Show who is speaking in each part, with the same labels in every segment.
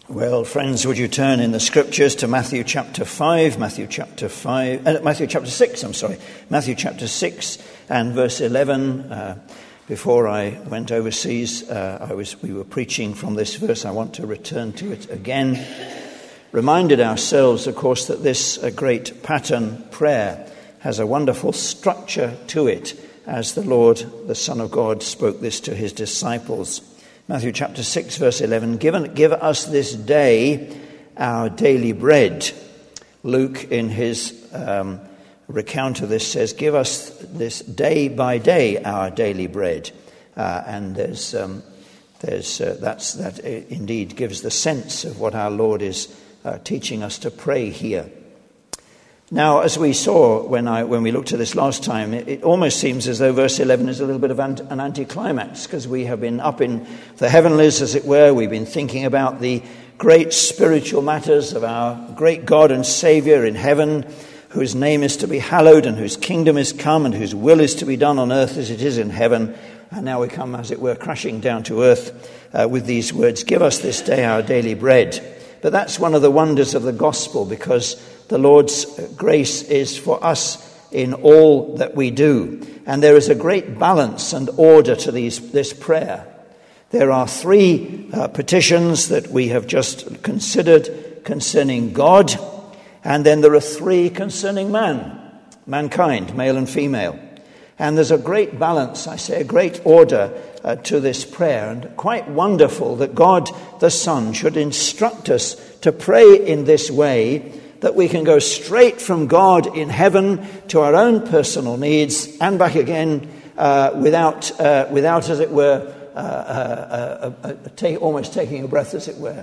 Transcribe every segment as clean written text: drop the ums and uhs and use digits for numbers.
Speaker 1: Well, friends, would you turn in the scriptures to Matthew chapter 6, Matthew chapter 6 and verse 11. Before I went overseas, we were preaching from this verse. I want to return to it again. Reminded ourselves, of course, that this great pattern prayer has a wonderful structure to it, as the Lord, the Son of God, spoke this to his disciples. Matthew chapter 6, verse 11, give us this day our daily bread. Luke, in his recount of this, says, give us this day by day our daily bread. And that indeed gives the sense of what our Lord is teaching us to pray here. Now, as we saw when we looked at this last time, it almost seems as though verse 11 is a little bit of an anticlimax, because we have been up in the heavenlies, as it were. We've been thinking about the great spiritual matters of our great God and Saviour in heaven, whose name is to be hallowed and whose kingdom is come and whose will is to be done on earth as it is in heaven. And now we come, as it were, crashing down to earth with these words, give us this day our daily bread. But that's one of the wonders of the gospel, because the Lord's grace is for us in all that we do. And there is a great balance and order to this prayer. There are three petitions that we have just considered concerning God. And then there are three concerning mankind, male and female. And there's a great balance, a great order to this prayer. And quite wonderful that God the Son should instruct us to pray in this way, that we can go straight from God in heaven to our own personal needs and back again without, as it were, almost taking a breath, as it were.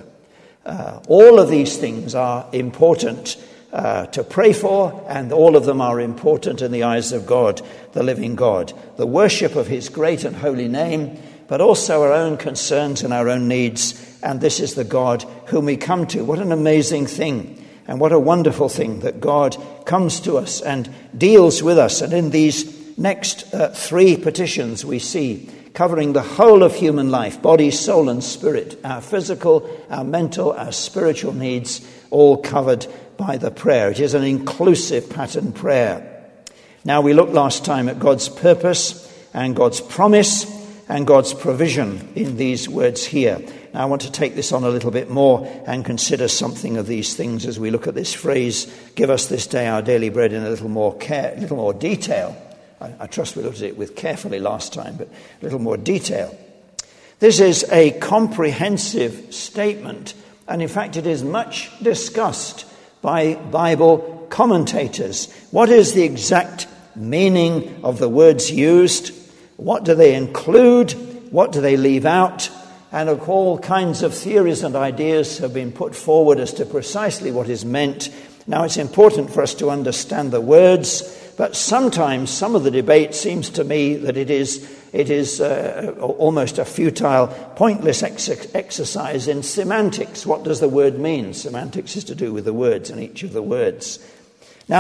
Speaker 1: All of these things are important to pray for, and all of them are important in the eyes of God, the living God. The worship of his great and holy name, but also our own concerns and our own needs. And this is the God whom we come to. What an amazing thing. And what a wonderful thing that God comes to us and deals with us. And in these next three petitions we see, covering the whole of human life, body, soul and spirit, our physical, our mental, our spiritual needs, all covered by the prayer. It is an inclusive pattern prayer. Now, we looked last time at God's purpose and God's promise and God's provision in these words here. Now, I want to take this on a little bit more and consider something of these things as we look at this phrase, give us this day our daily bread, in a little more detail. I trust we looked at it with carefully last time, but a little more detail. This is a comprehensive statement, and in fact it is much discussed by Bible commentators. What is the exact meaning of the words used? What do they include? What do they leave out? And all kinds of theories and ideas have been put forward as to precisely what is meant. Now, it's important for us to understand the words, but sometimes some of the debate seems to me that it is almost a futile, pointless exercise in semantics. What does the word mean? Semantics is to do with the words and each of the words. Now,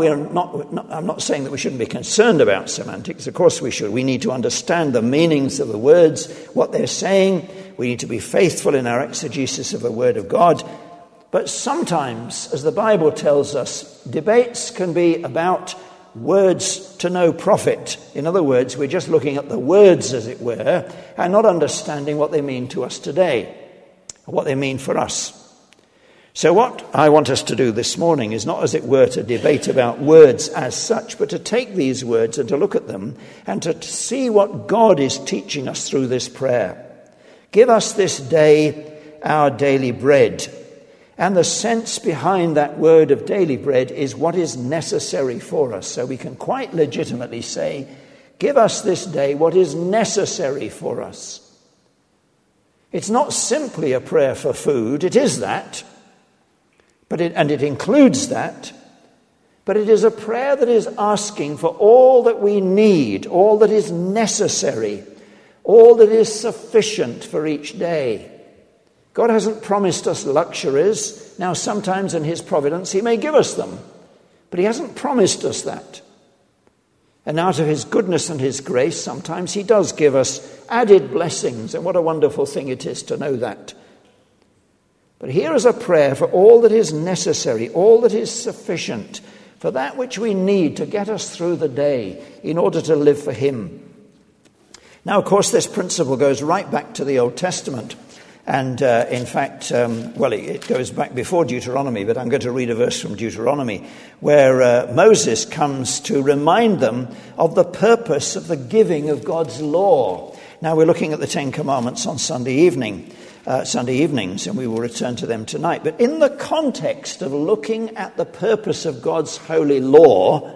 Speaker 1: I'm not saying that we shouldn't be concerned about semantics. Of course we should. We need to understand the meanings of the words, what they're saying. We need to be faithful in our exegesis of the Word of God. But sometimes, as the Bible tells us, debates can be about words to no profit. In other words, we're just looking at the words, as it were, and not understanding what they mean to us today, or what they mean for us. So what I want us to do this morning is not, as it were, to debate about words as such, but to take these words and to look at them and to see what God is teaching us through this prayer. Give us this day our daily bread. And the sense behind that word of daily bread is what is necessary for us. So we can quite legitimately say, give us this day what is necessary for us. It's not simply a prayer for food. It is that. But it includes that, but it is a prayer that is asking for all that we need, all that is necessary, all that is sufficient for each day. God hasn't promised us luxuries. Now, sometimes in his providence, he may give us them, but he hasn't promised us that. And out of his goodness and his grace, sometimes he does give us added blessings, and what a wonderful thing it is to know that. But here is a prayer for all that is necessary, all that is sufficient, for that which we need to get us through the day in order to live for him. Now, of course, this principle goes right back to the Old Testament. And in fact, it goes back before Deuteronomy, but I'm going to read a verse from Deuteronomy where Moses comes to remind them of the purpose of the giving of God's law. Now, we're looking at the Ten Commandments on Sunday evenings, and we will return to them tonight. But in the context of looking at the purpose of God's holy law,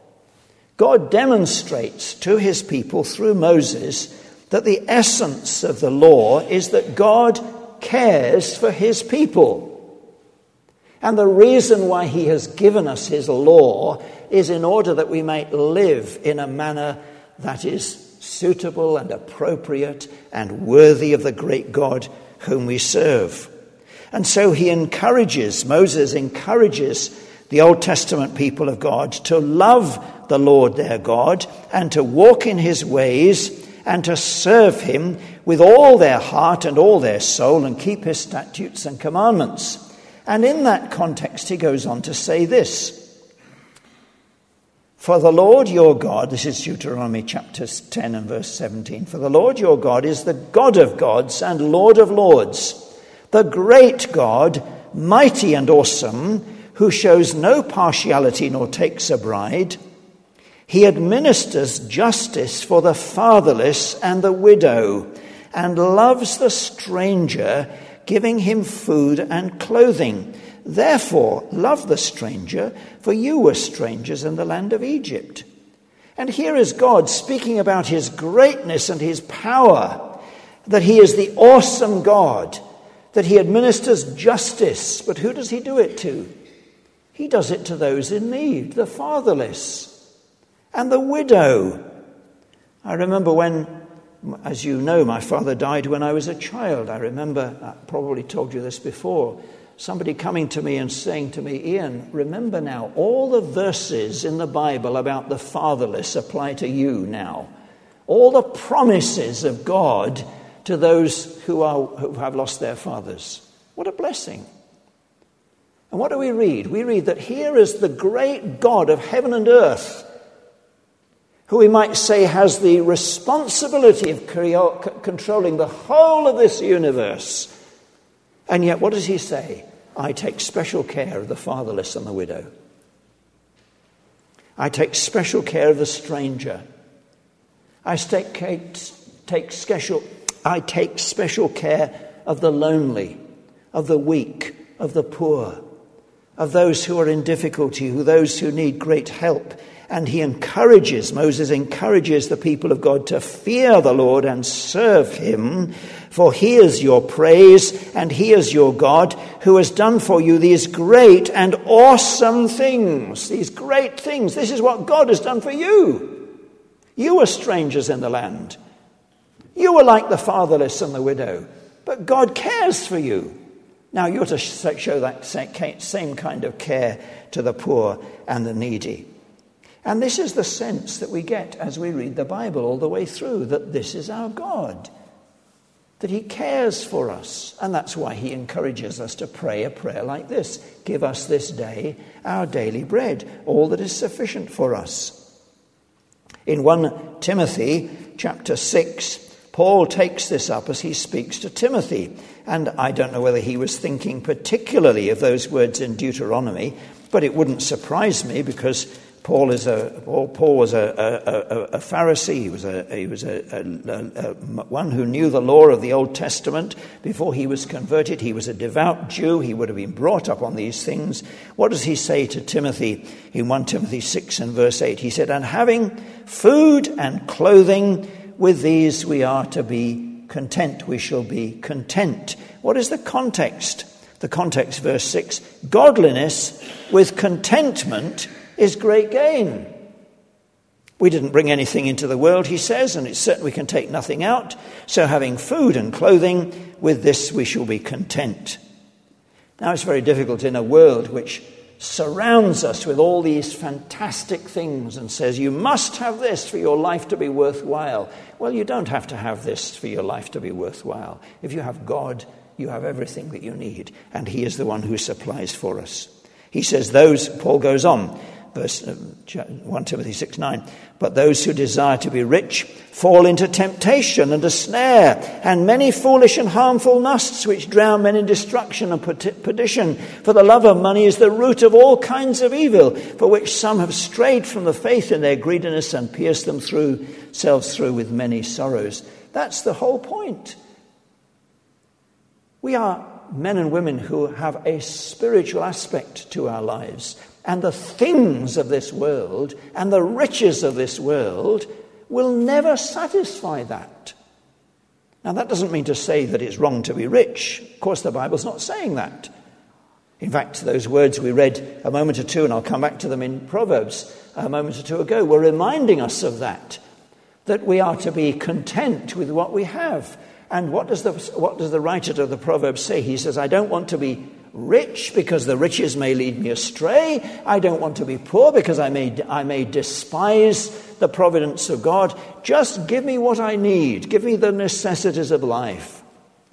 Speaker 1: God demonstrates to his people through Moses that the essence of the law is that God cares for his people. And the reason why he has given us his law is in order that we might live in a manner that is suitable and appropriate and worthy of the great God whom we serve. And so Moses encourages the Old Testament people of God to love the Lord their God and to walk in his ways and to serve him with all their heart and all their soul and keep his statutes and commandments. And in that context, he goes on to say this: for the Lord your God, this is Deuteronomy chapter 10 and verse 17, for the Lord your God is the God of gods and Lord of lords, the great God, mighty and awesome, who shows no partiality nor takes a bride. He administers justice for the fatherless and the widow, and loves the stranger, giving him food and clothing. Therefore, love the stranger, for you were strangers in the land of Egypt. And here is God speaking about his greatness and his power, that he is the awesome God, that he administers justice. But who does he do it to? He does it to those in need, the fatherless and the widow. I remember when, as you know, my father died when I was a child. I remember, I probably told you this before, somebody coming to me and saying to me, Ian, remember now, all the verses in the Bible about the fatherless apply to you now. All the promises of God to those who have lost their fathers. What a blessing. And what do we read? We read that here is the great God of heaven and earth, who we might say has the responsibility of controlling the whole of this universe. And yet, what does he say? I take special care of the fatherless and the widow. I take special care of the stranger. I take special care of the lonely, of the weak, of the poor, of those who are in difficulty, those who need great help. And Moses encourages the people of God to fear the Lord and serve him, for he is your praise and he is your God who has done for you these great and awesome things. These great things. This is what God has done for you. You were strangers in the land. You were like the fatherless and the widow, but God cares for you. Now you're to show that same kind of care to the poor and the needy. And this is the sense that we get as we read the Bible all the way through, that this is our God, that he cares for us. And that's why he encourages us to pray a prayer like this: give us this day our daily bread, all that is sufficient for us. In 1 Timothy chapter 6, Paul takes this up as he speaks to Timothy. And I don't know whether he was thinking particularly of those words in Deuteronomy, but it wouldn't surprise me, because Paul was a Pharisee. He was one who knew the law of the Old Testament before he was converted. He was a devout Jew. He would have been brought up on these things. What does he say to Timothy in 1 Timothy 6 and verse 8? He said, and having food and clothing, with these we are to be content. We shall be content. What is the context? The context, verse 6, godliness with contentment is great gain. We didn't bring anything into the world, he says, and it's certain we can take nothing out. So having food and clothing, with this we shall be content. Now it's very difficult in a world which surrounds us with all these fantastic things and says, you must have this for your life to be worthwhile. Well, you don't have to have this for your life to be worthwhile. If you have God, you have everything that you need, and he is the one who supplies for us. He says Paul goes on, verse 1 Timothy 6:9, but those who desire to be rich fall into temptation and a snare, and many foolish and harmful lusts which drown men in destruction and perdition. For the love of money is the root of all kinds of evil, for which some have strayed from the faith in their greediness and pierced themselves through with many sorrows. That's the whole point. We are men and women who have a spiritual aspect to our lives. And the things of this world and the riches of this world will never satisfy that. Now, that doesn't mean to say that it's wrong to be rich. Of course, the Bible's not saying that. In fact, those words we read a moment or two, and I'll come back to them in Proverbs a moment or two ago, were reminding us of that we are to be content with what we have. And what does the writer of the Proverbs say? He says, I don't want to be rich because the riches may lead me astray. I don't want to be poor because I may despise the providence of God. Just give me what I need. Give me the necessities of life.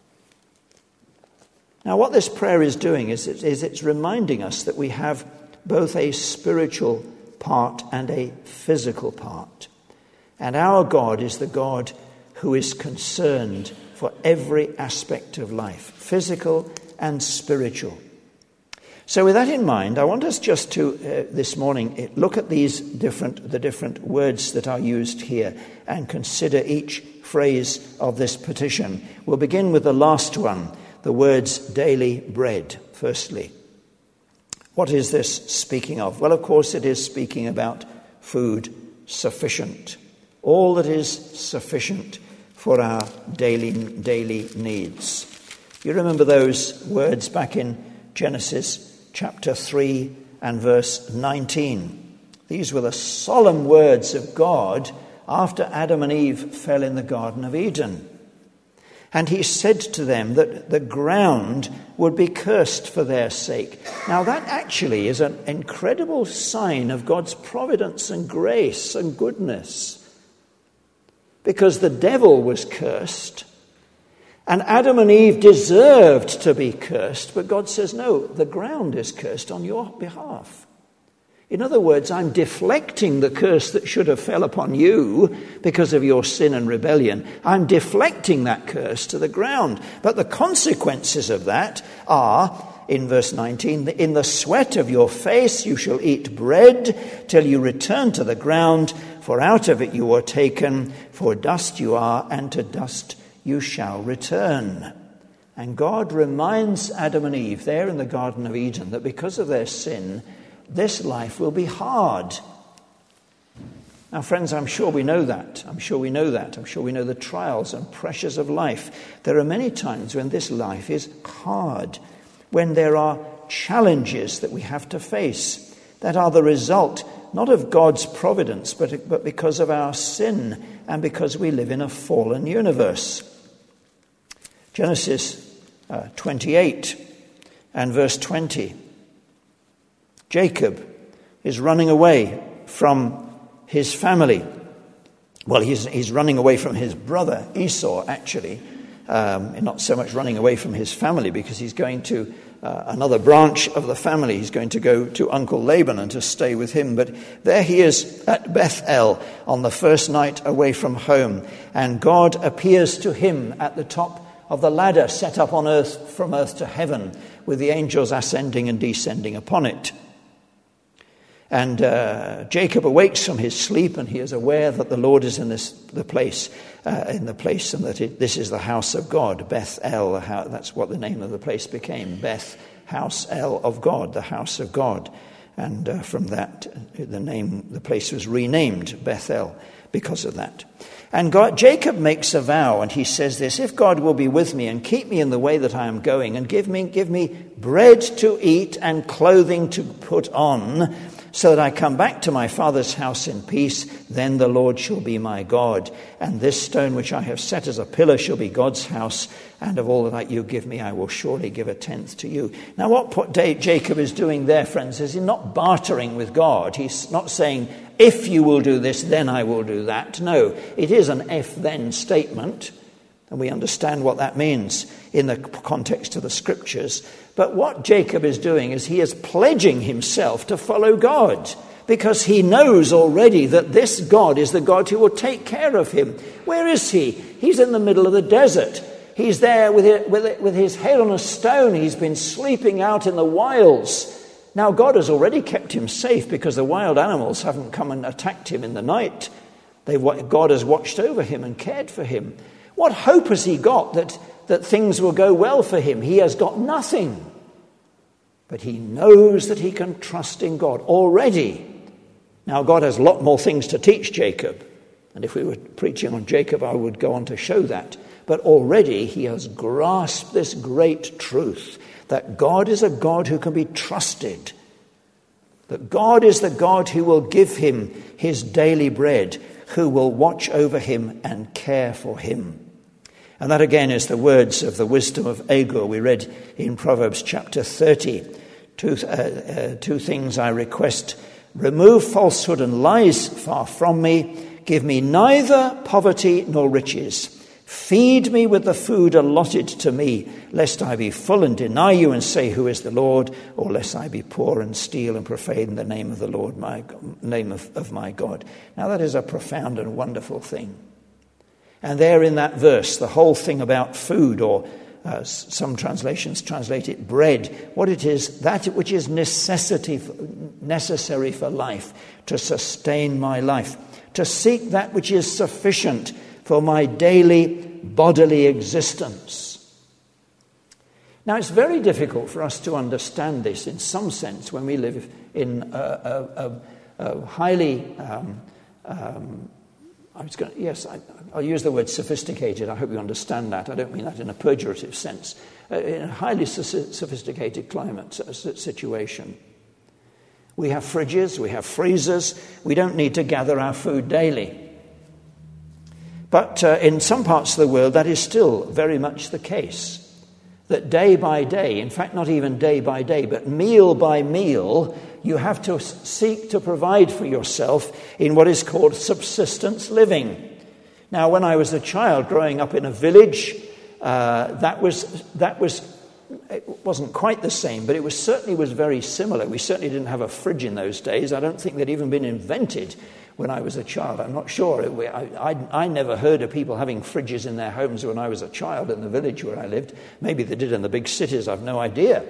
Speaker 1: Now, what this prayer is doing is it's reminding us that we have both a spiritual part and a physical part. And our God is the God who is concerned for every aspect of life, physical and spiritual. So with that in mind, I want us just to, this morning, look at the different words that are used here and consider each phrase of this petition. We'll begin with the last one, the words daily bread, firstly. What is this speaking of? Well, of course, it is speaking about food sufficient. All that is sufficient for our daily needs. You remember those words back in Genesis chapter 3 and verse 19. These were the solemn words of God after Adam and Eve fell in the Garden of Eden. And he said to them that the ground would be cursed for their sake. Now that actually is an incredible sign of God's providence and grace and goodness. Because the devil was cursed, and Adam and Eve deserved to be cursed, but God says, no, the ground is cursed on your behalf. In other words, I'm deflecting the curse that should have fell upon you because of your sin and rebellion. I'm deflecting that curse to the ground. But the consequences of that are, in verse 19, in the sweat of your face you shall eat bread till you return to the ground, for out of it you are taken, for dust you are, and to dust you shall return. And God reminds Adam and Eve there in the Garden of Eden that because of their sin, this life will be hard. Now, friends, I'm sure we know that. I'm sure we know the trials and pressures of life. There are many times when this life is hard, when there are challenges that we have to face that are the result not of God's providence, but because of our sin and because we live in a fallen universe. Genesis 28 and verse 20. Jacob is running away from his family. Well, he's running away from his brother Esau, actually. Not so much running away from his family, because he's going to another branch of the family. He's going to go to Uncle Laban and to stay with him. But there he is at Bethel on the first night away from home. And God appears to him at the top of the ladder set up on earth, from earth to heaven, with the angels ascending and descending upon it. And Jacob awakes from his sleep, and he is aware that the Lord is in the place, and that this is the house of God, Bethel. That's what the name of the place became, Beth, house El of God, the house of God. And from that, the place was renamed Bethel because of that. And Jacob makes a vow, and he says this: if God will be with me and keep me in the way that I am going, and give me bread to eat and clothing to put on, so that I come back to my father's house in peace, then the Lord shall be my God. And this stone which I have set as a pillar shall be God's house. And of all that you give me, I will surely give a tenth to you. Now, what Jacob is doing there, friends, is he's not bartering with God. He's not saying, if you will do this, then I will do that. No, it is an if-then statement. And we understand what that means in the context of the Scriptures. But what Jacob is doing is he is pledging himself to follow God, because he knows already that this God is the God who will take care of him. Where is he? He's in the middle of the desert. He's there with his head on a stone. He's been sleeping out in the wilds. Now God has already kept him safe because the wild animals haven't come and attacked him in the night. God has watched over him and cared for him. What hope has he got that things will go well for him? He has got nothing. But he knows that he can trust in God already. Now, God has a lot more things to teach Jacob. And if we were preaching on Jacob, I would go on to show that. But already he has grasped this great truth, that God is a God who can be trusted. That God is the God who will give him his daily bread, who will watch over him and care for him. And that again is the words of the wisdom of Agur we read in Proverbs chapter 30. Two things I request. Remove falsehood and lies far from me. Give me neither poverty nor riches. Feed me with the food allotted to me, lest I be full and deny you and say, who is the Lord? Or lest I be poor and steal and profane the name of the Lord, name of my God. Now that is a profound and wonderful thing. And there in that verse, the whole thing about food, or some translations translate it bread, what it is, that which is necessary for life, to sustain my life, to seek that which is sufficient for my daily bodily existence. Now, it's very difficult for us to understand this in some sense when we live in a highly... I'll use the word sophisticated. I hope you understand that. I don't mean that in a pejorative sense. In a highly sophisticated climate situation. We have fridges, we have freezers. We don't need to gather our food daily. But in some parts of the world, that is still very much the case. That day by day, in fact, not even day by day, but meal by meal, you have to seek to provide for yourself in what is called subsistence living. Now, when I was a child growing up in a village, that was it wasn't quite the same, but it certainly was very similar. We certainly didn't have a fridge in those days. I don't think they'd even been invented when I was a child. I'm not sure. I never heard of people having fridges in their homes when I was a child in the village where I lived. Maybe they did in the big cities. I've no idea.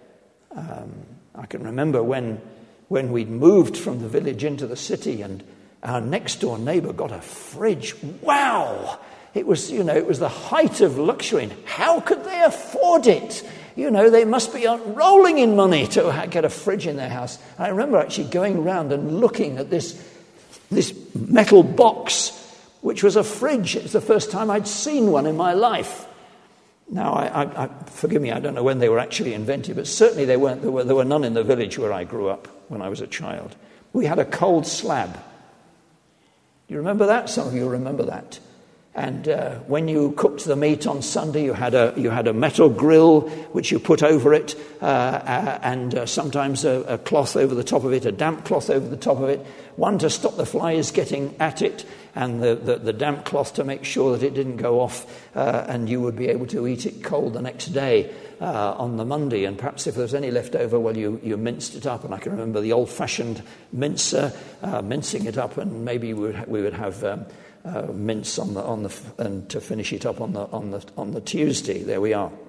Speaker 1: I can remember when we'd moved from the village into the city and our next door neighbour got a fridge. Wow! It was the height of luxury. And how could they afford it? They must be rolling in money to get a fridge in their house. I remember actually going around and looking at this metal box, which was a fridge. It was the first time I'd seen one in my life. Now, I forgive me, I don't know when they were actually invented, but certainly they weren't. There were none in the village where I grew up when I was a child. We had a cold slab. Do you remember that? Some of you remember that. And when you cooked the meat on Sunday, you had a metal grill which you put over it, and sometimes a cloth over the top of it, a damp cloth over the top of it, one to stop the flies getting at it, and the damp cloth to make sure that it didn't go off, and you would be able to eat it cold the next day on the Monday. And perhaps if there was any left over, well, you minced it up. And I can remember the old-fashioned mincer, mincing it up, and maybe we would have mince and to finish it up on the Tuesday. There we are.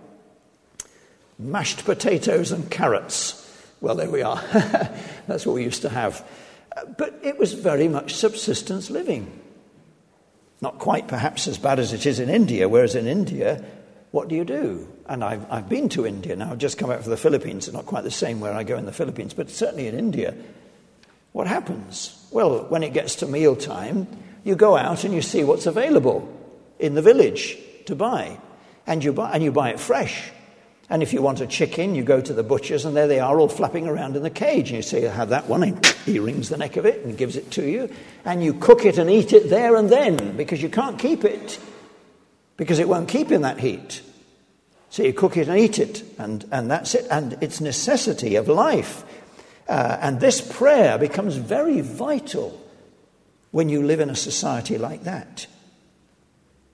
Speaker 1: Mashed potatoes and carrots. Well, there we are. That's what we used to have. But it was very much subsistence living. Not quite perhaps as bad as it is in India, whereas in India, what do you do? And I've been to India now. I've just come back from the Philippines. It's not quite the same where I go in the Philippines, but certainly in India. What happens? Well, when it gets to mealtime, you go out and you see what's available in the village to buy. And you buy it fresh. And if you want a chicken, you go to the butcher's and there they are all flapping around in the cage. And you say, have that one. And he wrings the neck of it and gives it to you. And you cook it and eat it there and then because you can't keep it. Because it won't keep in that heat. So you cook it and eat it. And that's it. And it's necessity of life. And this prayer becomes very vital when you live in a society like that.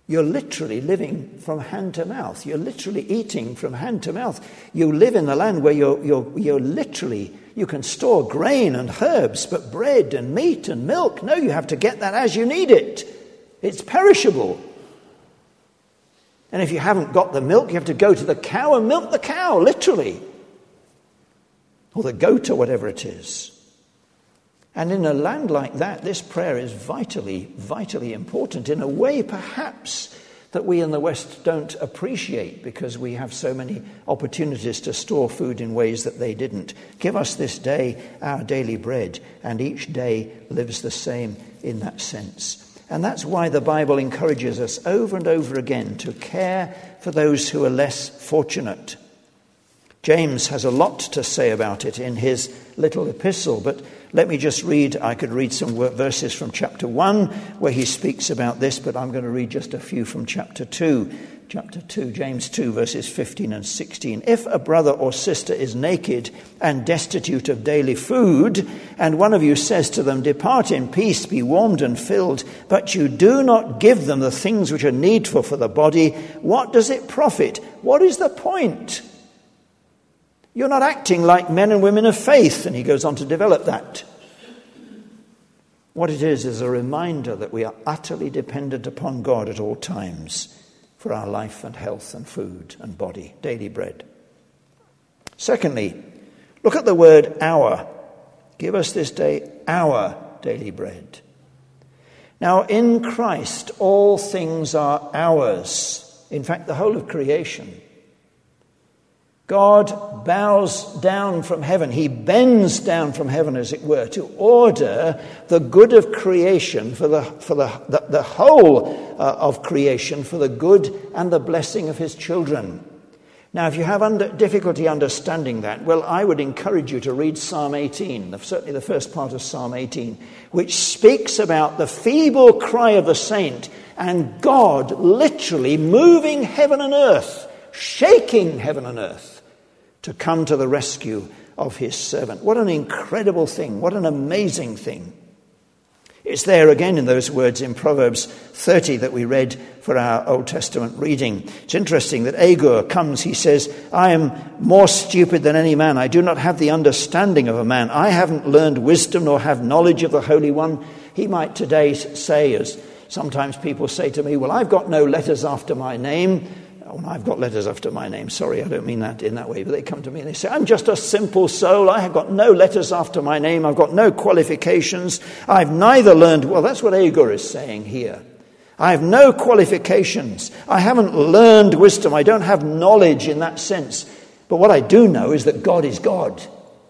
Speaker 1: You're literally living from hand to mouth. You're literally eating from hand to mouth. You live in the land where you're literally, you can store grain and herbs, but bread and meat and milk, no, you have to get that as you need it. It's perishable. And if you haven't got the milk, you have to go to the cow and milk the cow, literally. Or the goat or whatever it is. And in a land like that, this prayer is vitally, vitally important in a way perhaps that we in the West don't appreciate because we have so many opportunities to store food in ways that they didn't. Give us this day our daily bread, and each day lives the same in that sense. And that's why the Bible encourages us over and over again to care for those who are less fortunate. James has a lot to say about it in his little epistle, but let me just read. I could read some verses from chapter 1 where he speaks about this, but I'm going to read just a few from chapter 2. Chapter 2, James 2, verses 15 and 16. If a brother or sister is naked and destitute of daily food, and one of you says to them, "Depart in peace, be warmed and filled," but you do not give them the things which are needful for the body, what does it profit? What is the point? You're not acting like men and women of faith. And he goes on to develop that. What it is a reminder that we are utterly dependent upon God at all times for our life and health and food and body, daily bread. Secondly, look at the word our. Give us this day our daily bread. Now, in Christ, all things are ours. In fact, the whole of creation. God bows down from heaven. He bends down from heaven, as it were, to order the good of creation for the whole of creation, for the good and the blessing of his children. Now, if you have difficulty understanding that, well, I would encourage you to read Psalm 18, certainly the first part of Psalm 18, which speaks about the feeble cry of the saint and God literally moving heaven and earth, shaking heaven and earth, to come to the rescue of his servant. What an incredible thing. What an amazing thing. It's there again in those words in Proverbs 30 that we read for our Old Testament reading. It's interesting that Agur comes, he says, "I am more stupid than any man. I do not have the understanding of a man. I haven't learned wisdom nor have knowledge of the Holy One." He might today say, as sometimes people say to me, "Well, I've got no letters after my name." Oh, I've got letters after my name. Sorry, I don't mean that in that way. But they come to me and they say, "I'm just a simple soul. I have got no letters after my name. I've got no qualifications. I've neither learned..." Well, that's what Agur is saying here. I have no qualifications. I haven't learned wisdom. I don't have knowledge in that sense. But what I do know is that God is God.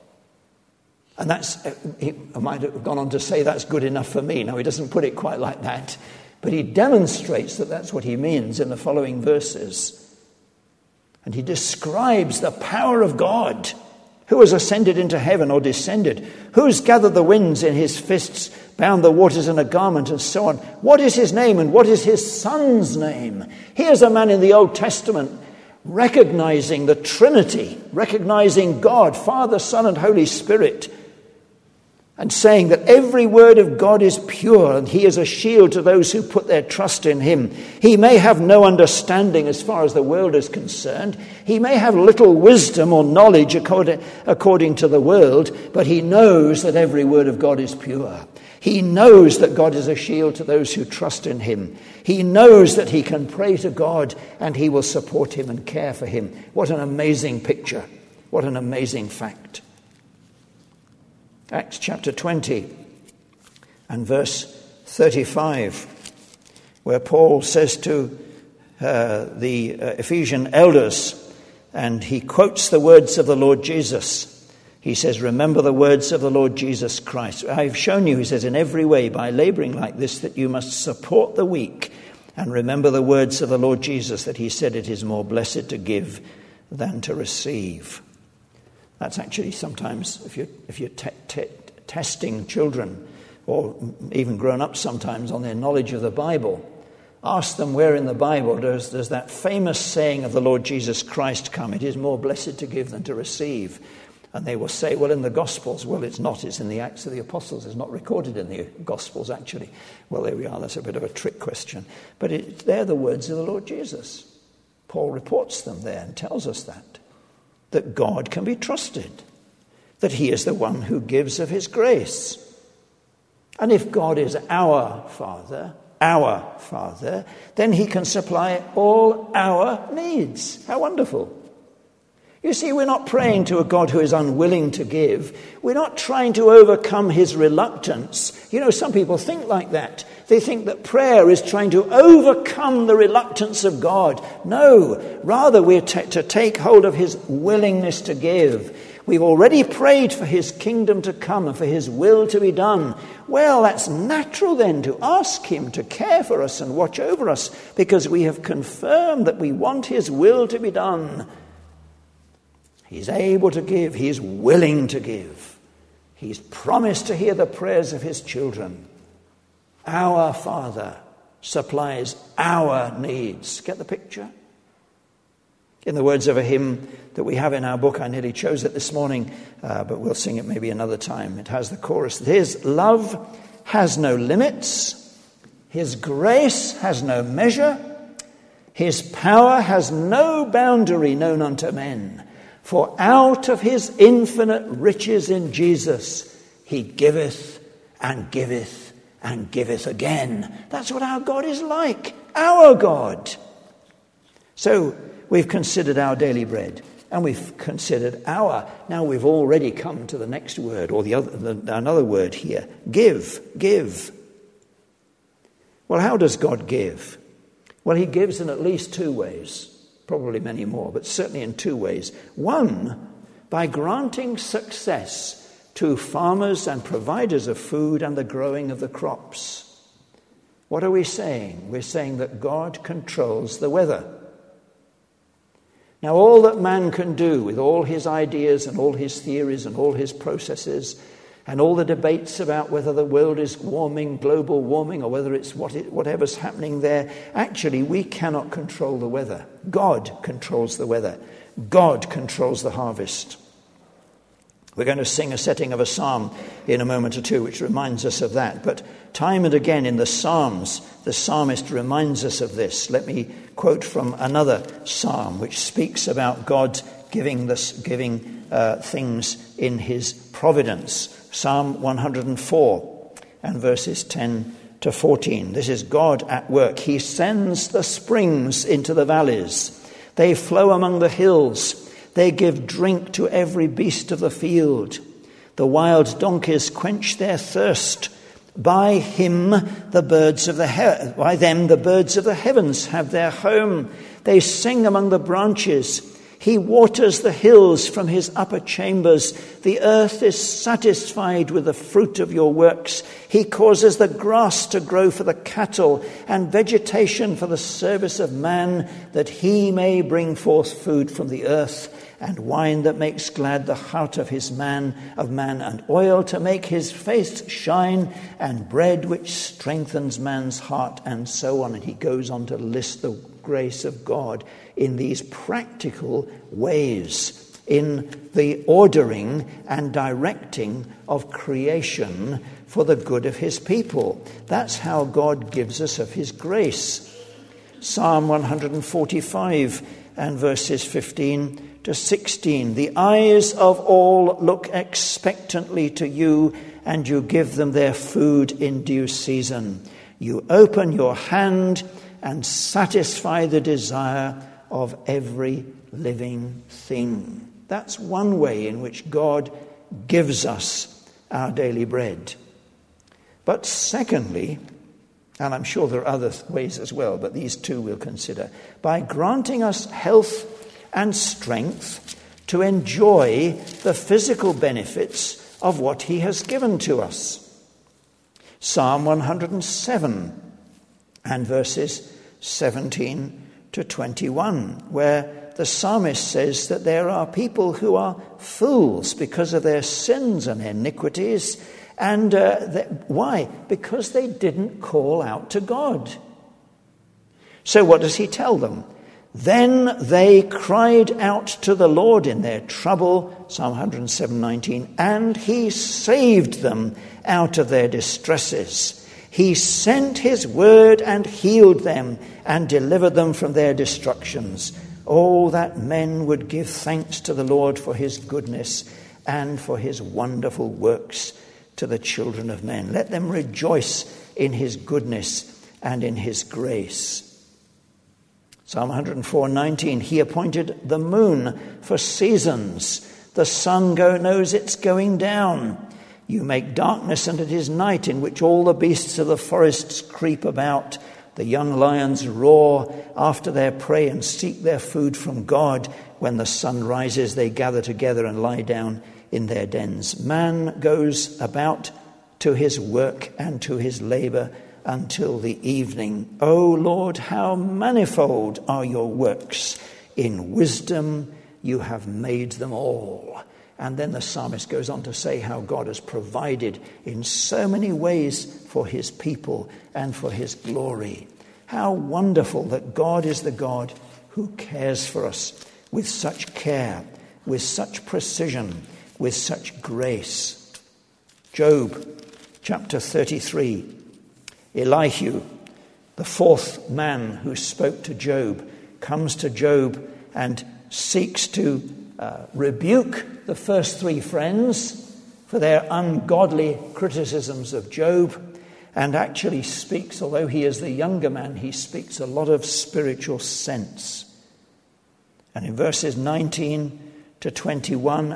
Speaker 1: And he might have gone on to say that's good enough for me. No, he doesn't put it quite like that. But he demonstrates that that's what he means in the following verses. And he describes the power of God. Who has ascended into heaven or descended? Who's gathered the winds in his fists, bound the waters in a garment, and so on? What is his name and what is his son's name? Here's a man in the Old Testament recognizing the Trinity, recognizing God, Father, Son, and Holy Spirit, and saying that every word of God is pure and he is a shield to those who put their trust in him. He may have no understanding as far as the world is concerned. He may have little wisdom or knowledge according to the world, but he knows that every word of God is pure. He knows that God is a shield to those who trust in him. He knows that he can pray to God and he will support him and care for him. What an amazing picture. What an amazing fact. Acts chapter 20 and verse 35, where Paul says to the Ephesian elders, and he quotes the words of the Lord Jesus. He says, "Remember the words of the Lord Jesus Christ. I've shown you," he says, "in every way by laboring like this, that you must support the weak. And remember the words of the Lord Jesus, that he said, it is more blessed to give than to receive." That's actually sometimes, if you're testing children, or even grown-ups sometimes, on their knowledge of the Bible, ask them where in the Bible does that famous saying of the Lord Jesus Christ come, "It is more blessed to give than to receive." And they will say, well, in the Gospels. Well, it's not. It's in the Acts of the Apostles. It's not recorded in the Gospels, actually. Well, there we are. That's a bit of a trick question. But they're the words of the Lord Jesus. Paul reports them there and tells us that God can be trusted, that he is the one who gives of his grace. And if God is our Father, then he can supply all our needs. How wonderful. You see, we're not praying to a God who is unwilling to give. We're not trying to overcome his reluctance. You know, some people think like that. They think that prayer is trying to overcome the reluctance of God. No, rather we're to take hold of his willingness to give. We've already prayed for his kingdom to come and for his will to be done. Well, that's natural then to ask him to care for us and watch over us, because we have confirmed that we want his will to be done. He's able to give. He's willing to give. He's promised to hear the prayers of his children. Our Father supplies our needs. Get the picture? In the words of a hymn that we have in our book, I nearly chose it this morning, but we'll sing it maybe another time. It has the chorus: his love has no limits. His grace has no measure. His power has no boundary known unto men. For out of his infinite riches in Jesus, he giveth and giveth and giveth again. That's what our God is like, our God. So we've considered our daily bread, and we've considered our. Now we've already come to the next word, or another word here: give, give. Well, how does God give? Well, he gives in at least two ways. Probably many more, but certainly in two ways. One, by granting success to farmers and providers of food and the growing of the crops. What are we saying? We're saying that God controls the weather. Now, all that man can do with all his ideas and all his theories and all his processes and all the debates about whether the world is warming, global warming, or whether it's whatever's happening there, actually we cannot control the weather. God controls the weather. God controls the harvest. We're going to sing a setting of a psalm in a moment or two which reminds us of that. But time and again in the Psalms, the psalmist reminds us of this. Let me quote from another psalm which speaks about God giving things in his providence. Psalm 104 and verses 10 to 14. This is God at work. He sends the springs into the valleys. They flow among the hills. They give drink to every beast of the field. The wild donkeys quench their thirst. By them the birds of the heavens have their home. They sing among the branches. He waters the hills from his upper chambers. The earth is satisfied with the fruit of your works. He causes the grass to grow for the cattle and vegetation for the service of man, that he may bring forth food from the earth, and wine that makes glad the heart of man, and oil to make his face shine, and bread which strengthens man's heart, and so on. And he goes on to list the grace of God in these practical ways, in the ordering and directing of creation for the good of his people. That's how God gives us of his grace. Psalm 145 and verses 15 to 16. The eyes of all look expectantly to you, and you give them their food in due season. You open your hand and satisfy the desire of every living thing. That's one way in which God gives us our daily bread. But secondly, and I'm sure there are other ways as well, but these two we'll consider, by granting us health and strength to enjoy the physical benefits of what he has given to us. Psalm 107 and verses 17 to 21, where the psalmist says that there are people who are fools because of their sins and iniquities. And why? Because they didn't call out to God. So what does he tell them? Then they cried out to the Lord in their trouble, Psalm 107:19, and he saved them out of their distresses. He sent his word and healed them and delivered them from their destructions. Oh, that men would give thanks to the Lord for his goodness and for his wonderful works to the children of men. Let them rejoice in his goodness and in his grace. Psalm 104:19, he appointed the moon for seasons. The sun knows it's going down. You make darkness, and it is night, in which all the beasts of the forests creep about. The young lions roar after their prey and seek their food from God. When the sun rises, they gather together and lie down in their dens. Man goes about to his work and to his labor until the evening. O Lord, how manifold are your works. In wisdom you have made them all. And then the psalmist goes on to say how God has provided in so many ways for his people and for his glory. How wonderful that God is the God who cares for us with such care, with such precision, with such grace. Job chapter 33. Elihu, the fourth man who spoke to Job, comes to Job and seeks to rebuke the first three friends for their ungodly criticisms of Job, and actually speaks, although he is the younger man, he speaks a lot of spiritual sense. And in verses 19 to 21,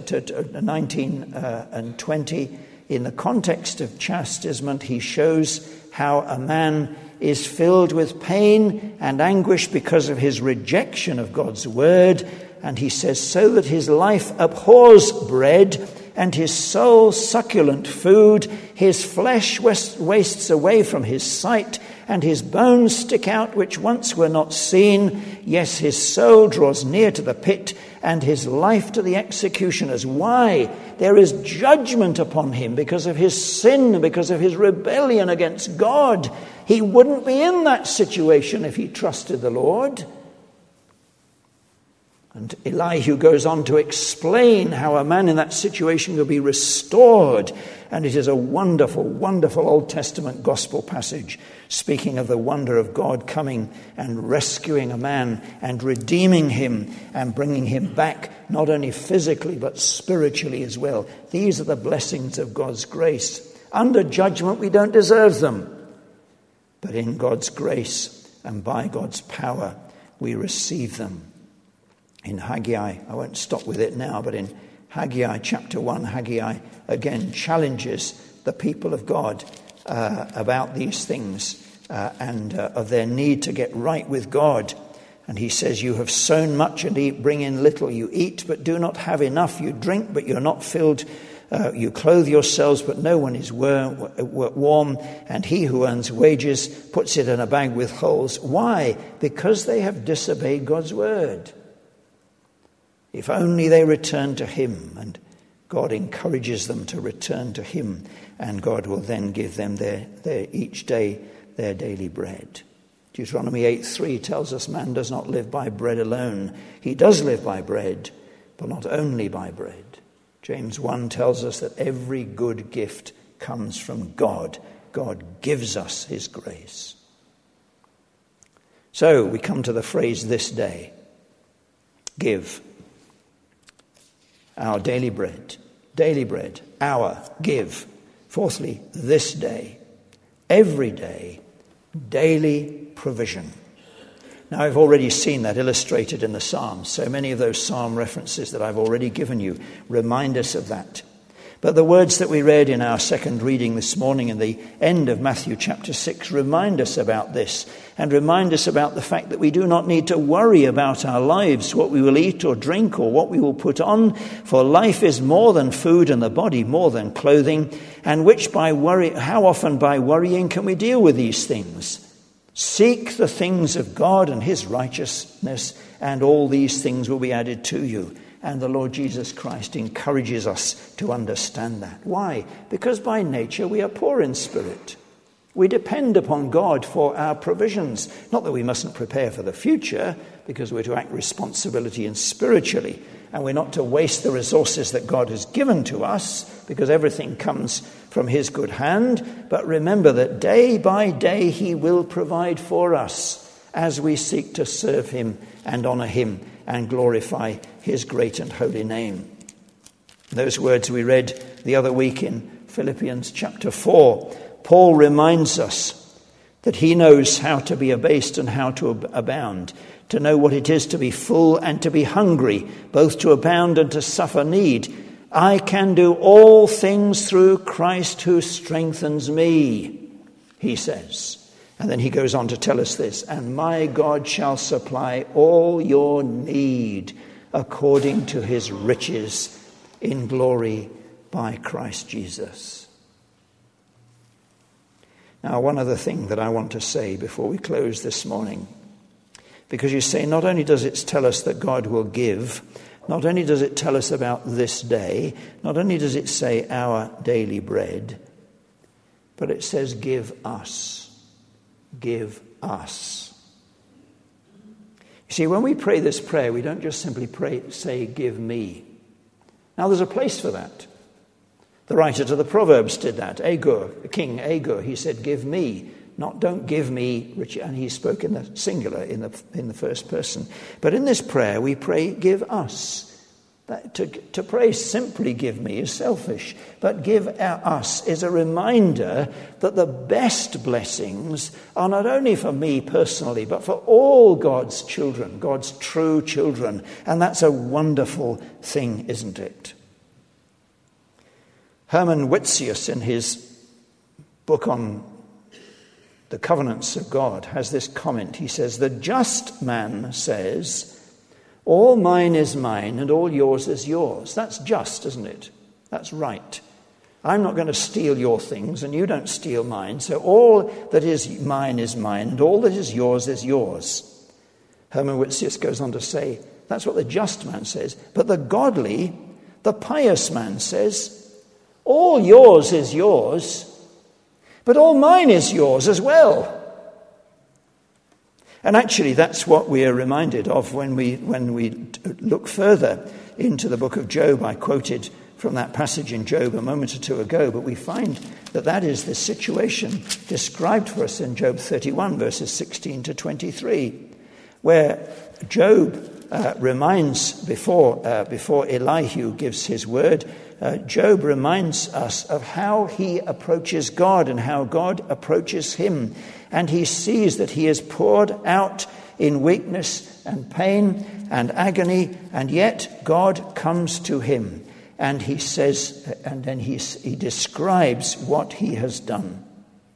Speaker 1: 19 and 20, in the context of chastisement, he shows how a man is filled with pain and anguish because of his rejection of God's word. And he says, so that his life abhors bread and his soul succulent food, his flesh wastes away from his sight, and his bones stick out which once were not seen. Yes, his soul draws near to the pit, and his life to the executioners. Why? There is judgment upon him because of his sin, because of his rebellion against God. He wouldn't be in that situation if he trusted the Lord. And Elihu goes on to explain how a man in that situation will be restored. And it is a wonderful, wonderful Old Testament gospel passage speaking of the wonder of God coming and rescuing a man and redeeming him and bringing him back, not only physically but spiritually as well. These are the blessings of God's grace. Under judgment, we don't deserve them. But in God's grace and by God's power, we receive them. In Haggai, I won't stop with it now, but in Haggai chapter 1, Haggai again challenges the people of God about these things and of their need to get right with God. And he says, you have sown much and bring in little. You eat but do not have enough. You drink but you're not filled. You clothe yourselves but no one is warm. And he who earns wages puts it in a bag with holes. Why? Because they have disobeyed God's word. If only they return to him, and God encourages them to return to him, and God will then give them their each day their daily bread. Deuteronomy 8:3 tells us man does not live by bread alone. He does live by bread, but not only by bread. James 1 tells us that every good gift comes from God. God gives us his grace. So we come to the phrase this day. Give. Our daily bread, our, give. Fourthly, this day, every day, daily provision. Now, I've already seen that illustrated in the Psalms. So many of those Psalm references that I've already given you remind us of that. But the words that we read in our second reading this morning in the end of Matthew chapter 6 remind us about this and remind us about the fact that we do not need to worry about our lives, what we will eat or drink or what we will put on, for life is more than food and the body more than clothing, and how often by worrying can we deal with these things? Seek the things of God and his righteousness, and all these things will be added to you. And the Lord Jesus Christ encourages us to understand that. Why? Because by nature we are poor in spirit. We depend upon God for our provisions. Not that we mustn't prepare for the future, because we're to act responsibility and spiritually, and we're not to waste the resources that God has given to us, because everything comes from his good hand. But remember that day by day he will provide for us as we seek to serve him and honour him and glorify his great and holy name. Those words we read the other week in Philippians chapter 4, Paul reminds us that he knows how to be abased and how to abound, to know what it is to be full and to be hungry, both to abound and to suffer need. I can do all things through Christ who strengthens me, he says. And then he goes on to tell us this, and my God shall supply all your need according to his riches in glory by Christ Jesus. Now, one other thing that I want to say before we close this morning, because you say not only does it tell us that God will give, not only does it tell us about this day, not only does it say our daily bread, but it says give us, give us. You see, when we pray this prayer, we don't just simply say give me. Now, there's a place for that. The writer to the Proverbs did that. Agur, King Agur, he said, give me, not don't give me, and he spoke in the singular, in the first person. But in this prayer, we pray, give us. To pray simply give me is selfish, but give us is a reminder that the best blessings are not only for me personally, but for all God's children, God's true children. And that's a wonderful thing, isn't it? Herman Witsius, in his book on the covenants of God, has this comment. He says, the just man says, all mine is mine and all yours is yours. That's just, isn't it? That's right. I'm not going to steal your things and you don't steal mine. So all that is mine and all that is yours. Herman Witsius goes on to say, that's what the just man says. But the godly, the pious man says, all yours is yours, but all mine is yours as well. And actually, that's what we are reminded of when we look further into the book of Job. I quoted from that passage in Job a moment or two ago, but we find that is the situation described for us in Job 31, verses 16 to 23, where Job reminds, before Elihu gives his word, Job reminds us of how he approaches God and how God approaches him. And he sees that he is poured out in weakness and pain and agony, and yet God comes to him. And he says, and then he describes what he has done.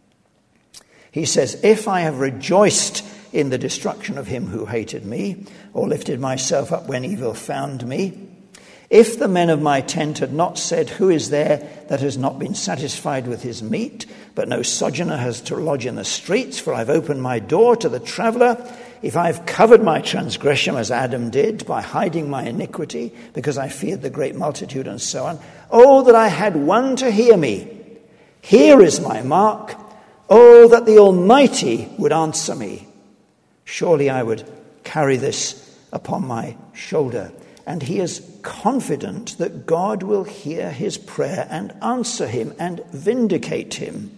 Speaker 1: He says, if I have rejoiced in the destruction of him who hated me, or lifted myself up when evil found me, if the men of my tent had not said, who is there that has not been satisfied with his meat, but no sojourner has to lodge in the streets, for I've opened my door to the traveller, if I've covered my transgression as Adam did by hiding my iniquity, because I feared the great multitude and so on, oh, that I had one to hear me. Here is my mark. Oh, that the Almighty would answer me. Surely I would carry this upon my shoulder. And he is confident that God will hear his prayer and answer him and vindicate him.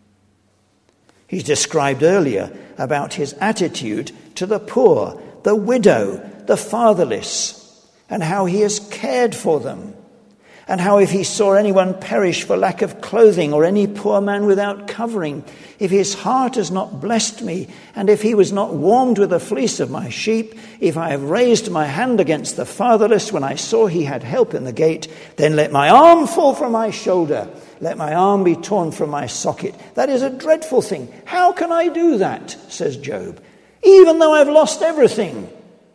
Speaker 1: He's described earlier about his attitude to the poor, the widow, the fatherless, and how he has cared for them. And how if he saw anyone perish for lack of clothing or any poor man without covering, if his heart has not blessed me, and if he was not warmed with the fleece of my sheep, if I have raised my hand against the fatherless when I saw he had help in the gate, then let my arm fall from my shoulder, let my arm be torn from my socket. That is a dreadful thing. How can I do that, says Job, even though I've lost everything?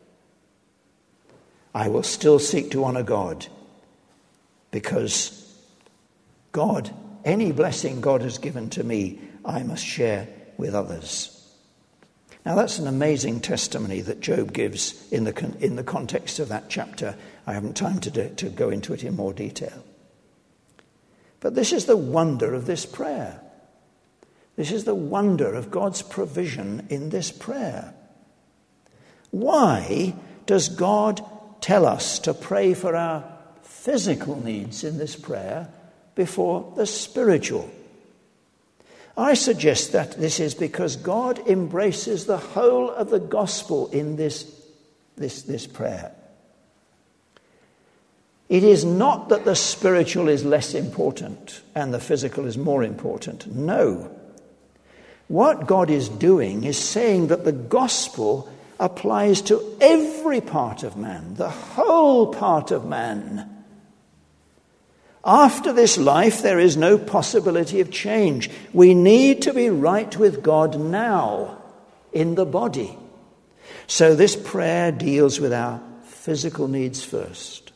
Speaker 1: I will still seek to honor God. Because God, any blessing God has given to me, I must share with others. Now that's an amazing testimony that Job gives in the context of that chapter. I haven't time to go into it in more detail. But this is the wonder of this prayer. This is the wonder of God's provision in this prayer. Why does God tell us to pray for our physical needs in this prayer before the spiritual? I suggest that this is because God embraces the whole of the gospel in this prayer. It is not that the spiritual is less important and the physical is more important. No. What God is doing is saying that the gospel applies to every part of man, the whole part of man. After this life, there is no possibility of change. We need to be right with God now, in the body. So this prayer deals with our physical needs first.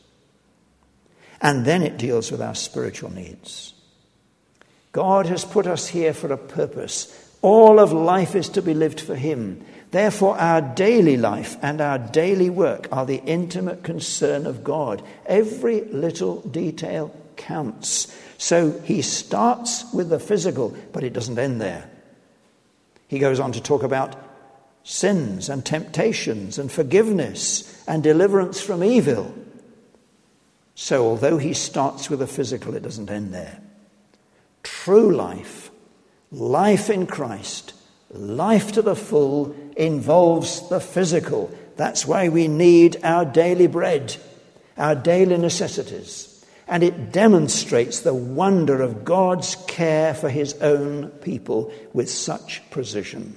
Speaker 1: And then it deals with our spiritual needs. God has put us here for a purpose. All of life is to be lived for him. Therefore, our daily life and our daily work are the intimate concern of God. Every little detail counts. So he starts with the physical, but it doesn't end there. He goes on to talk about sins and temptations and forgiveness and deliverance from evil. So although he starts with the physical, it doesn't end there. True life, life in Christ, life to the full involves the physical. That's why we need our daily bread, our daily necessities. And it demonstrates the wonder of God's care for his own people with such precision.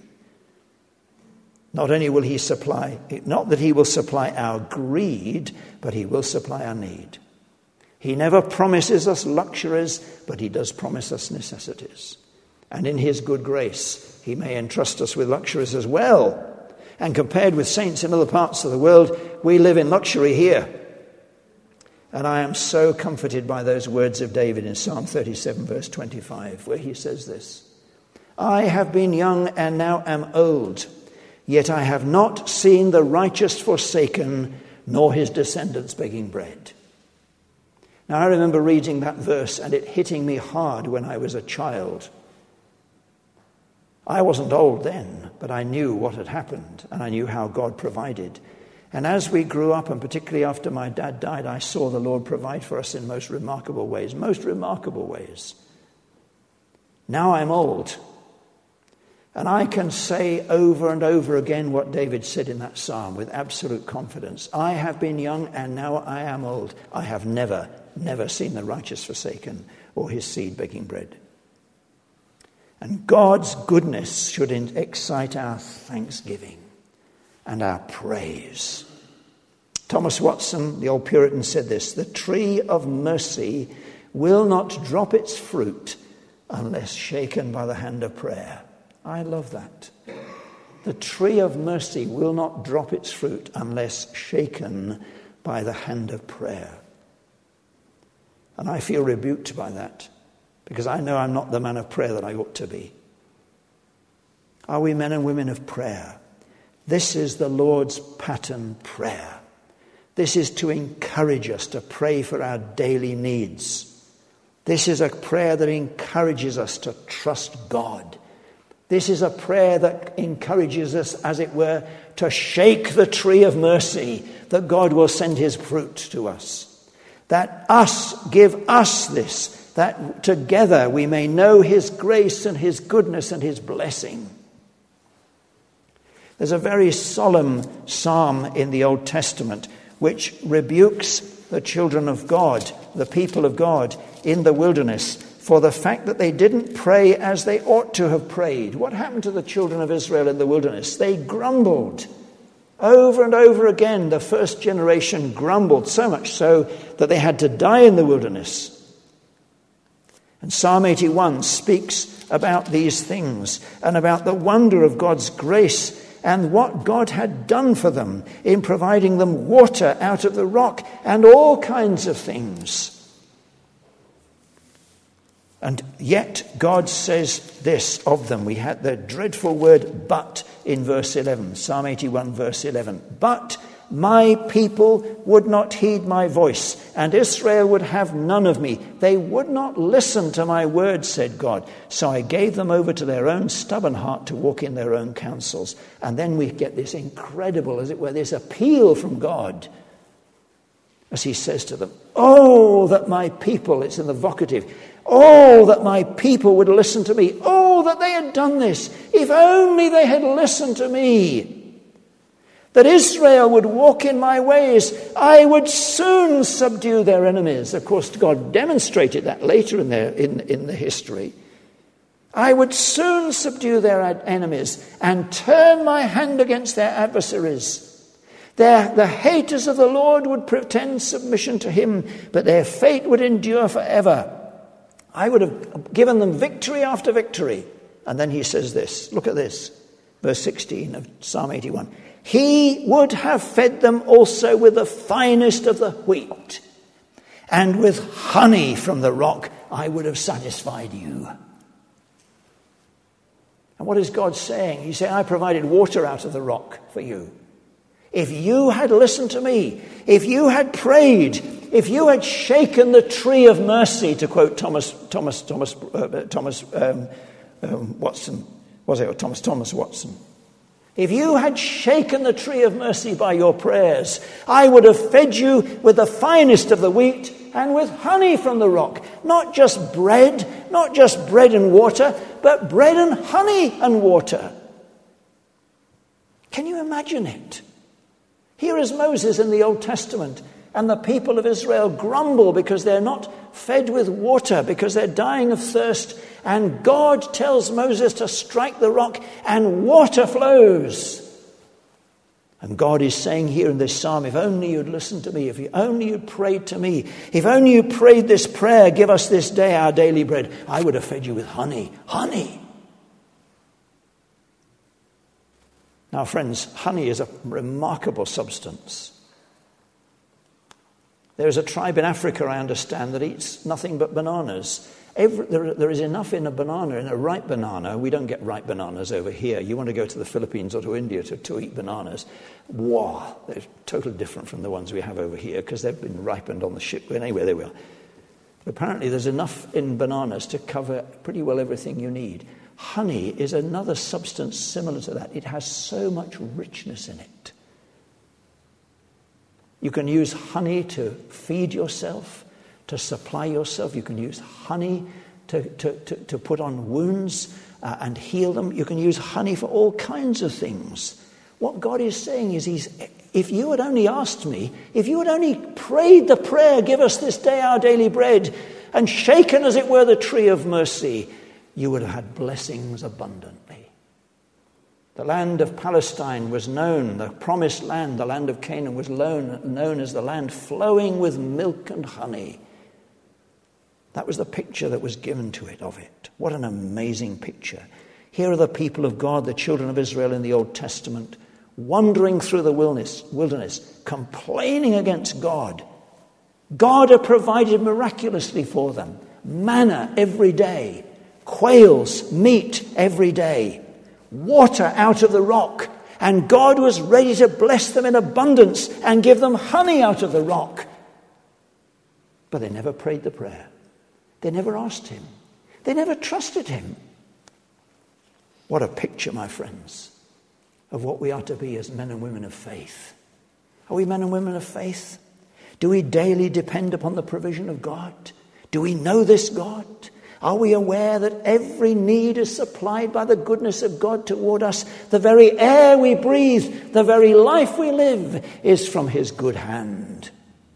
Speaker 1: Not only will he supply, not that he will supply our greed, but he will supply our need. He never promises us luxuries, but he does promise us necessities. And in his good grace, he may entrust us with luxuries as well. And compared with saints in other parts of the world, we live in luxury here. And I am so comforted by those words of David in Psalm 37, verse 25, where he says this: I have been young and now am old, yet I have not seen the righteous forsaken, nor his descendants begging bread. Now, I remember reading that verse and it hitting me hard when I was a child. I wasn't old then, but I knew what had happened and I knew how God provided. And as we grew up, and particularly after my dad died, I saw the Lord provide for us in most remarkable ways. Now I'm old. And I can say over and over again what David said in that psalm with absolute confidence. I have been young and now I am old. I have never seen the righteous forsaken or his seed begging bread. And God's goodness should excite our thanksgiving and our praise. Thomas Watson, the old Puritan, said this: the tree of mercy will not drop its fruit unless shaken by the hand of prayer. I love that. The tree of mercy will not drop its fruit unless shaken by the hand of prayer. And I feel rebuked by that, because I know I'm not the man of prayer that I ought to be. Are we men and women of prayer? This is the Lord's pattern prayer. This is to encourage us to pray for our daily needs. This is a prayer that encourages us to trust God. This is a prayer that encourages us, as it were, to shake the tree of mercy, that God will send his fruit to us. That give us this, that together we may know his grace and his goodness and his blessing. There's a very solemn psalm in the Old Testament which rebukes the children of God, the people of God in the wilderness, for the fact that they didn't pray as they ought to have prayed. What happened to the children of Israel in the wilderness? They grumbled. Over and over again, the first generation grumbled, so much so that they had to die in the wilderness. And Psalm 81 speaks about these things and about the wonder of God's grace and what God had done for them in providing them water out of the rock and all kinds of things. And yet God says this of them. We had the dreadful word "but" in verse 11, Psalm 81 verse 11. But my people would not heed my voice, and Israel would have none of me. They would not listen to my words, said God. So I gave them over to their own stubborn heart to walk in their own counsels. And then we get this incredible, as it were, this appeal from God as he says to them, oh, that my people, it's in the vocative, oh, that my people would listen to me. Oh, that they had done this. If only they had listened to me. That Israel would walk in my ways. I would soon subdue their enemies. Of course, God demonstrated that later in the history. I would soon subdue their enemies and turn my hand against their adversaries. The haters of the Lord would pretend submission to him, but their fate would endure forever. I would have given them victory after victory. And then he says this, look at this, verse 16 of Psalm 81. He would have fed them also with the finest of the wheat, and with honey from the rock I would have satisfied you. And what is God saying? He's saying, I provided water out of the rock for you. If you had listened to me, if you had prayed, if you had shaken the tree of mercy, to quote Thomas Watson, was it, or Thomas Watson? If you had shaken the tree of mercy by your prayers, I would have fed you with the finest of the wheat and with honey from the rock. Not just bread and water, but bread and honey and water. Can you imagine it? Here is Moses in the Old Testament, and the people of Israel grumble because they're not fed with water, because they're dying of thirst. And God tells Moses to strike the rock, and water flows. And God is saying here in this psalm, if only you'd listened to me, if only you'd prayed to me, if only you prayed this prayer, give us this day our daily bread, I would have fed you with honey. Honey. Now, friends, honey is a remarkable substance. There is a tribe in Africa, I understand, that eats nothing but bananas. There is enough in a banana, in a ripe banana. We don't get ripe bananas over here. You want to go to the Philippines or to India to eat bananas. Wow, they're totally different from the ones we have over here because they've been ripened on the ship. Anyway, there we are. But apparently there's enough in bananas to cover pretty well everything you need. Honey is another substance similar to that. It has so much richness in it. You can use honey to feed yourself, to supply yourself. You can use honey to put on wounds and heal them. You can use honey for all kinds of things. What God is saying is, if you had only asked me, if you had only prayed the prayer, give us this day our daily bread, and shaken, as it were, the tree of mercy, you would have had blessings abundantly. The land of Palestine was known, the promised land, the land of Canaan was known as the land flowing with milk and honey. That was the picture that was given to it of it. What an amazing picture. Here are the people of God, the children of Israel in the Old Testament, wandering through the wilderness, complaining against God. God had provided miraculously for them. Manna every day. Quails, meat every day. Water out of the rock. And God was ready to bless them in abundance and give them honey out of the rock. But they never prayed the prayer. They never asked him. They never trusted him. What a picture, my friends, of what we are to be as men and women of faith. Are we men and women of faith? Do we daily depend upon the provision of God? Do we know this God? Are we aware that every need is supplied by the goodness of God toward us? The very air we breathe, the very life we live is from his good hand.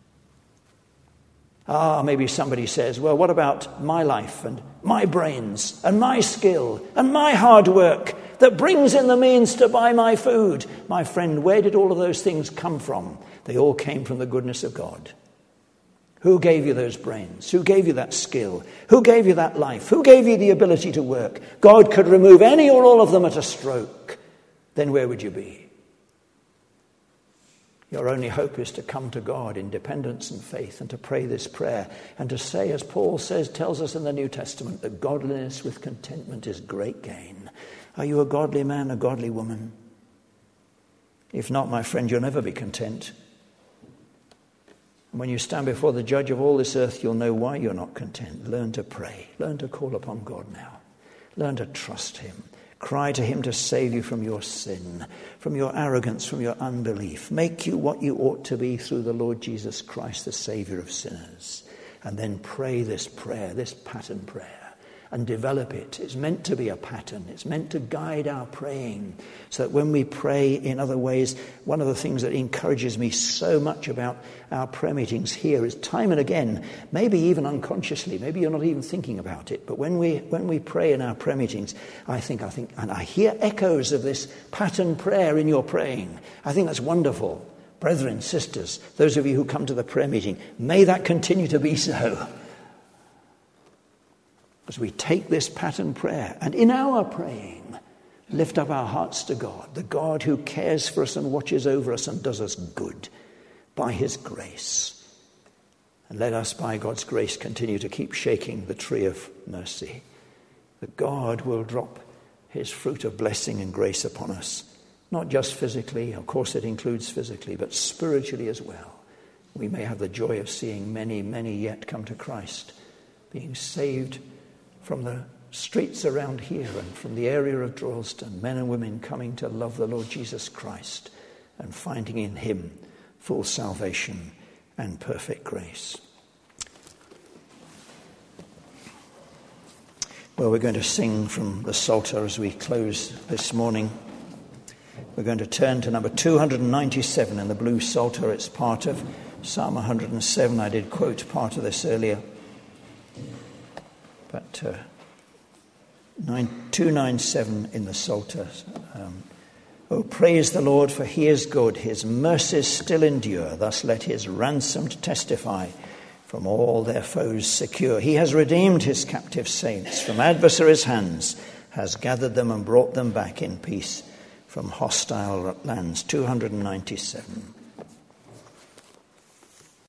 Speaker 1: Maybe somebody says, well, what about my life and my brains and my skill and my hard work that brings in the means to buy my food? My friend, where did all of those things come from? They all came from the goodness of God. Who gave you those brains? Who gave you that skill? Who gave you that life? Who gave you the ability to work? God could remove any or all of them at a stroke. Then where would you be? Your only hope is to come to God in dependence and faith and to pray this prayer and to say, as Paul tells us in the New Testament, that godliness with contentment is great gain. Are you a godly man, a godly woman? If not, my friend, you'll never be content. And when you stand before the judge of all this earth, you'll know why you're not content. Learn to pray. Learn to call upon God now. Learn to trust him. Cry to him to save you from your sin, from your arrogance, from your unbelief. Make you what you ought to be through the Lord Jesus Christ, the Saviour of sinners. And then pray this prayer, this pattern prayer, and develop it. It's meant to be a pattern. It's meant to guide our praying, so that when we pray in other ways, one of the things that encourages me so much about our prayer meetings here is time and again, maybe even unconsciously, maybe you're not even thinking about it, but when we pray in our prayer meetings, I think, and I hear echoes of this pattern prayer in your praying. I think that's wonderful. Brethren, sisters, those of you who come to the prayer meeting, may that continue to be so. As we take this pattern prayer and in our praying, lift up our hearts to God, the God who cares for us and watches over us and does us good by his grace. And let us, by God's grace, continue to keep shaking the tree of mercy, that God will drop his fruit of blessing and grace upon us, not just physically, of course it includes physically, but spiritually as well. We may have the joy of seeing many, many yet come to Christ, being saved from the streets around here and from the area of Droylsden, men and women coming to love the Lord Jesus Christ and finding in him full salvation and perfect grace. Well, we're going to sing from the Psalter as we close this morning. We're going to turn to number 297 in the Blue Psalter. It's part of Psalm 107. I did quote part of this earlier. But 297 in the Psalter. Oh, praise the Lord, for he is good. His mercies still endure. Thus let his ransomed testify, from all their foes secure. He has redeemed his captive saints from adversaries' hands, has gathered them and brought them back in peace from hostile lands. 297.